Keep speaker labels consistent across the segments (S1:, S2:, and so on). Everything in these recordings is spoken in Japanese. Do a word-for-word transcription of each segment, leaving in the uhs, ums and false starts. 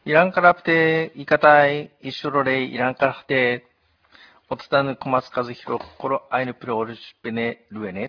S1: 이랑 카라프테 이카타이 이슈로레 이랑 카라프테 오츠다누 코마츠카즈히로 코로 아이누프로 오르슈페네 루에네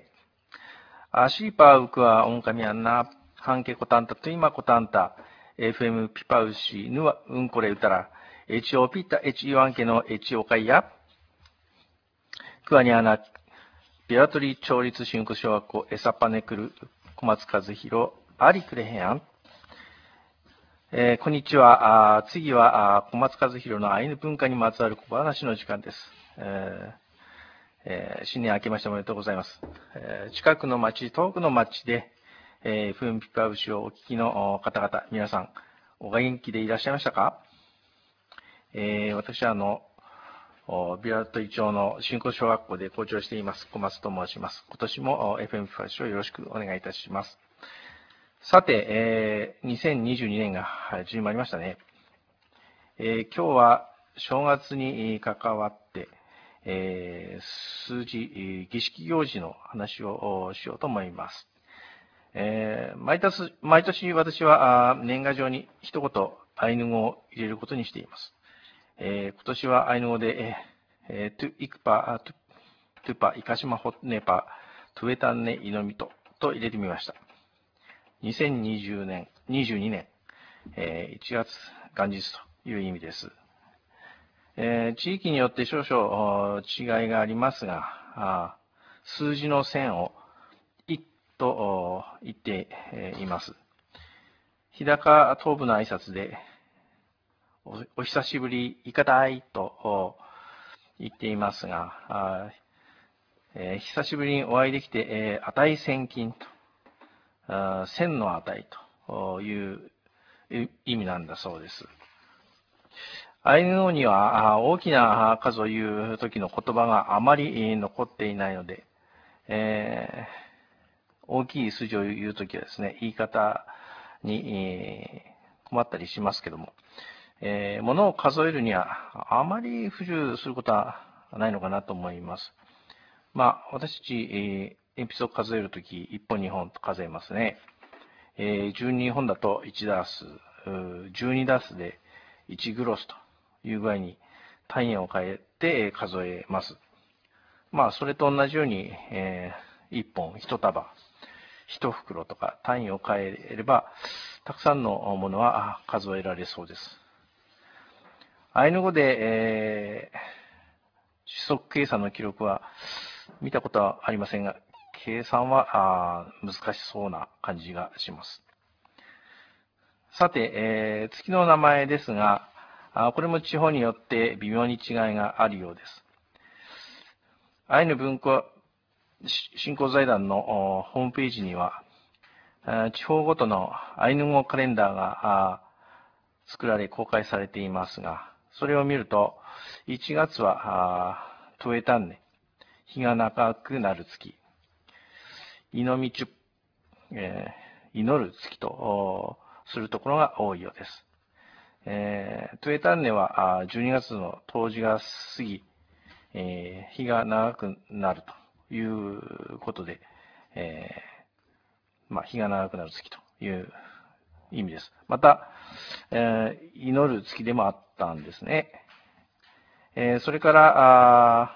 S1: 아시파 우크와 온카미안나 한케 코탄타 투이마 코탄타 에프엠 피파우시 누와 운코레 우타라 에치오 피타 에치오 안케のエチオ会やクアニアナビラトリ町立新区小学校エサパネクル小松和弘アリクレヘアンえー、こんにちは。あ次はあ小松和弘のアイヌ文化にまつわる小話の時間です。えーえー、新年明けましておめでとうございます。えー、近くの町、遠くの町で、えー、エフエム ピパウシをお聞きの方々、皆さん、お元気でいらっしゃいましたか？えー、私はあの、ビラトリ町の新興小学校で校長しています、小松と申します。今年も エフエム ピパウシをよろしくお願いいたします。さて、えー、にせんにじゅうにねんが始まりましたね。えー、今日は正月に関わって、えー、数字、儀式行事の話をしようと思います。えー、毎年、毎年私は年賀状に一言アイヌ語を入れることにしています。えー、今年はアイヌ語で、えー、トゥイクパ、トゥパ、イカシマホネパ、トゥエタンネイノミトと入れてみました。にせんにじゅうねん、にじゅうにねん、えー、いちがつ元日という意味です。えー、地域によって少々違いがありますが、あ数字の線をいちと言っています。日高東部の挨拶で、お, お久しぶり、いかたいと言っていますが、あえー、久しぶりにお会いできて、えー、値千金と。千の値という意味なんだそうです。アイヌ語には大きな数を言う時の言葉があまり残っていないので、えー、大きい数字を言う時はですね、言い方に困ったりしますけども、えー、物を数えるにはあまり不自由することはないのかなと思います。まあ、私たち、えー鉛筆を数えるとき、いっぽんにほんと数えますね。えー、じゅうにほんだといちダース、じゅうにダースでいちグロスという具合に単位を変えて数えます。まあ、それと同じように、えー、いっぽん、いち束、いち袋とか単位を変えれば、たくさんのものは数えられそうです。アイヌ語で、えー、指則計算の記録は見たことはありませんが、計算は難しそうな感じがします。さて、えー、月の名前ですが、これも地方によって微妙に違いがあるようです。アイヌ文化振興財団のホームページには、地方ごとのアイヌ語カレンダーが作られ公開されていますが、それを見ると、いちがつはトゥエタンネ、日が長くなる月。イノミチュ、えー、祈る月とするところが多いようです。えー、トゥエタンネはじゅうにがつの冬至が過ぎ、えー、日が長くなるということで、えーまあ、日が長くなる月という意味です。また、えー、祈る月でもあったんですね。えー、それから、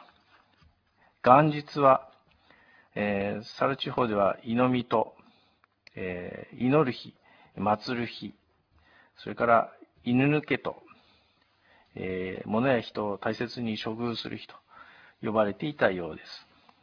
S1: 元日は、えー、サル地方では、祈みと、えー、祈る日、祭る日、それから犬抜けと、えー、物や人を大切に処遇する日と呼ばれていたようです。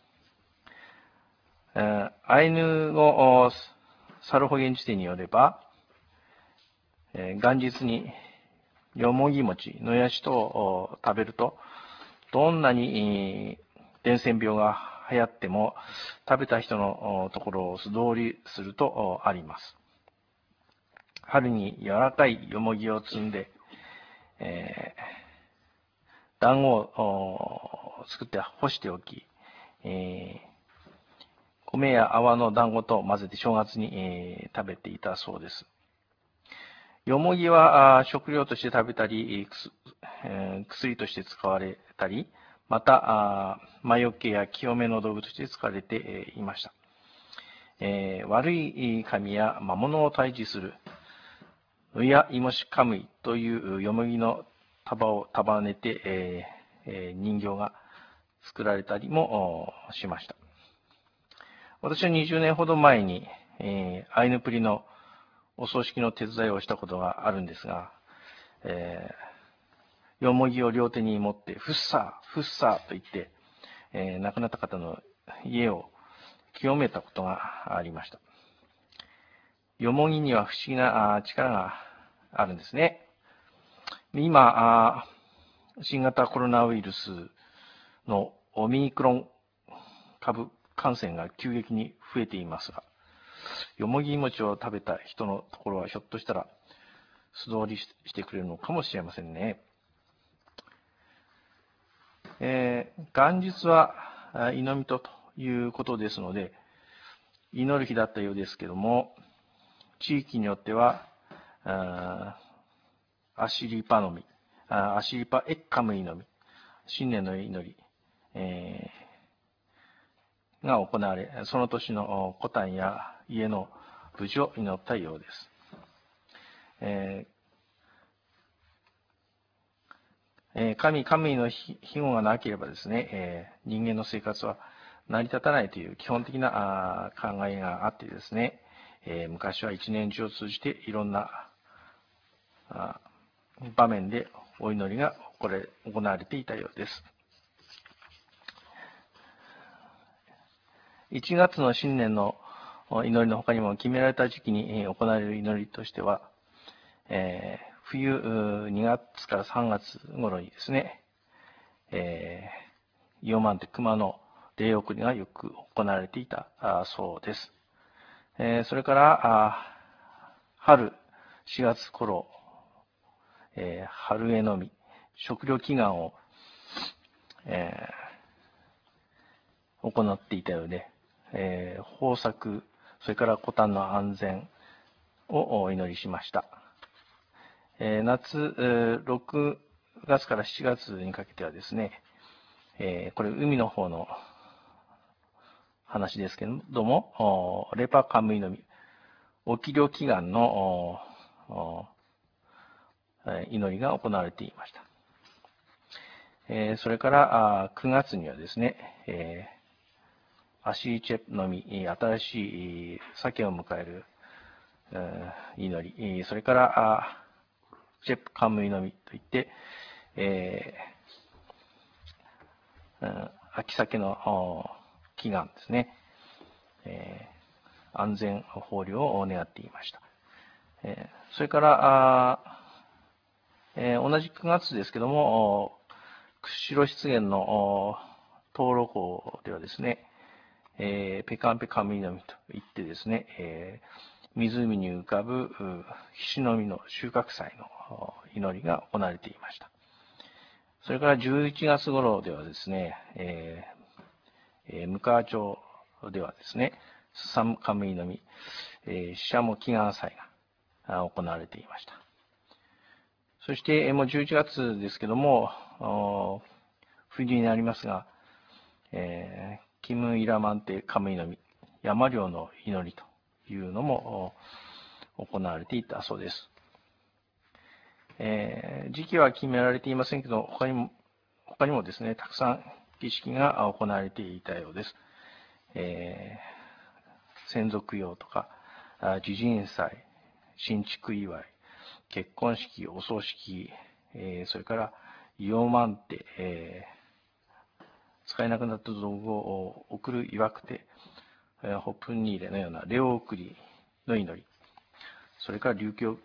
S1: えー、アイヌ語サルホゲン辞典によれば、えー、元日によもぎ餅、のやしとを食べると、どんなに伝染病が流行っても、食べた人のところを素通りするとあります。春に柔らかいよもぎを摘んで、えー、団子を作って干しておき、えー、米や泡の団子と混ぜて正月に、えー、食べていたそうです。よもぎは食料として食べたり、えー、薬として使われたり、また、魔除けや清めの道具として使われていました。えー、悪い神や魔物を退治するうやいもしかむいというよもぎの束を束ねて、えーえー人形が作られたりもしました。私はにじゅうねんほど前に、えーアイヌプリのお葬式の手伝いをしたことがあるんですが、えーよもぎを両手に持って、フッサー、フッサーと言って、えー亡くなった方の家を清めたことがありました。よもぎには不思議な力があるんですね。今、新型コロナウイルスのオミクロン株感染が急激に増えていますが、よもぎ餅を食べた人のところはひょっとしたら素通りしてくれるのかもしれませんね。えー、元日は祈みとということですので、祈る日だったようですけども、地域によっては、あアシリパのみ、アシリパエッカムイのみ、新年の祈り、えー、が行われ、その年の古丹や家の無事を祈ったようです。えー、神、神の庇護がなければですね、えー、人間の生活は成り立たないという基本的な考えがあってですね、えー、昔は一年中を通じていろんな場面でお祈りが行われていたようです。いちがつの新年の祈りの他にも決められた時期に行われる祈りとしては、えー、冬にがつからさんがつ頃にですね、えー、イオマンテ熊の霊送りがよく行われていたそうです。えー、それから春しがつ頃、えー、春へのみ、食料祈願を、えー、行っていたようで、えー、豊作、それから古丹の安全をお祈りしました。えー、夏、えー、ろくがつからしちがつにかけてはですね、えー、これ海の方の話ですけれども、レパカムイのみ、沖漁祈願の祈りが行われていました。えー、それからくがつにはですね、えー、アシーチェのみ、新しい鮭を迎える祈り、それからチェプカムイのみといって、えー、秋鮭の祈願ですね、えー、安全豊漁を願っていました。えー、それからえー、同じくがつですけども、釧路湿原の灯籠港ではですね、えー、ペカンペカミノミといってですね、えー、湖に浮かぶひしの実の収穫祭の祈りが行われていました。それからじゅういちがつ頃ではですね、えーえー、向川町ではですね、スサムカムイの実、えー、シシャモ祈願祭が行われていました。そして、もうじゅういちがつですけども、冬になりますが、えー、キムイラマンテカムイの実、山猟の祈りというのも行われていたそうです。えー、時期は決められていませんけど、他にも、他にもですね、たくさん儀式が行われていたようです。えー、先祖供養とか、地鎮祭、新築祝い、結婚式、お葬式、えー、それからイオマンテ、えー、使えなくなった道具を送る祝くて、えー、ホップンニーレのような霊送りの祈り、それから流行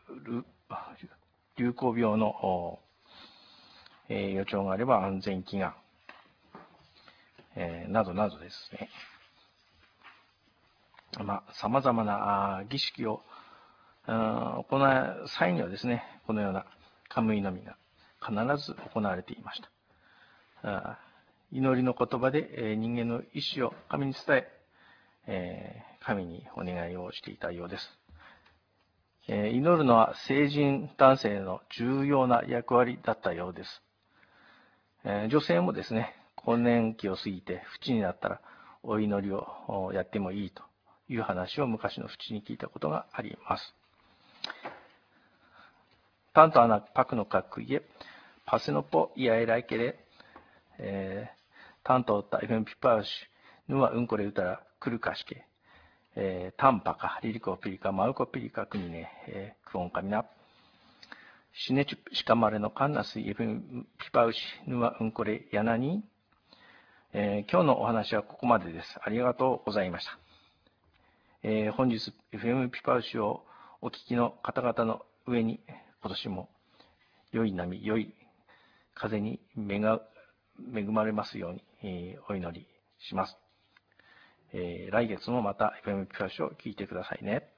S1: 流行病の、えー、予兆があれば安全祈願、えー、などなどですね。まあ、様々な儀式を行う際にはですね、このようなカムイのみが必ず行われていました。祈りの言葉で人間の意思を神に伝え、神にお願いをしていたようです。祈るのは成人男性の重要な役割だったようです。女性もですね、更年期を過ぎて淵になったらお祈りをやってもいいという話を昔の淵に聞いたことがあります。 tanto anak pak no kak ye, pase no po ia erai kere, eh, tanto ta F M pipaus, nua unkore utara kurukashke, eh, tampaka, liliko pilika, mauko pilika kunine, eh, kuon kamina. Shine shikamare no kannasi F M pipaus, nua unkore yanani.えー、今日のお話はここまでです。ありがとうございました。えー、本日 エフエム ピパウシをお聞きの方々の上に今年も良い波、良い風に恵まれますように、えー、お祈りします。えー、来月もまた エフエム ピパウシを聞いてくださいね。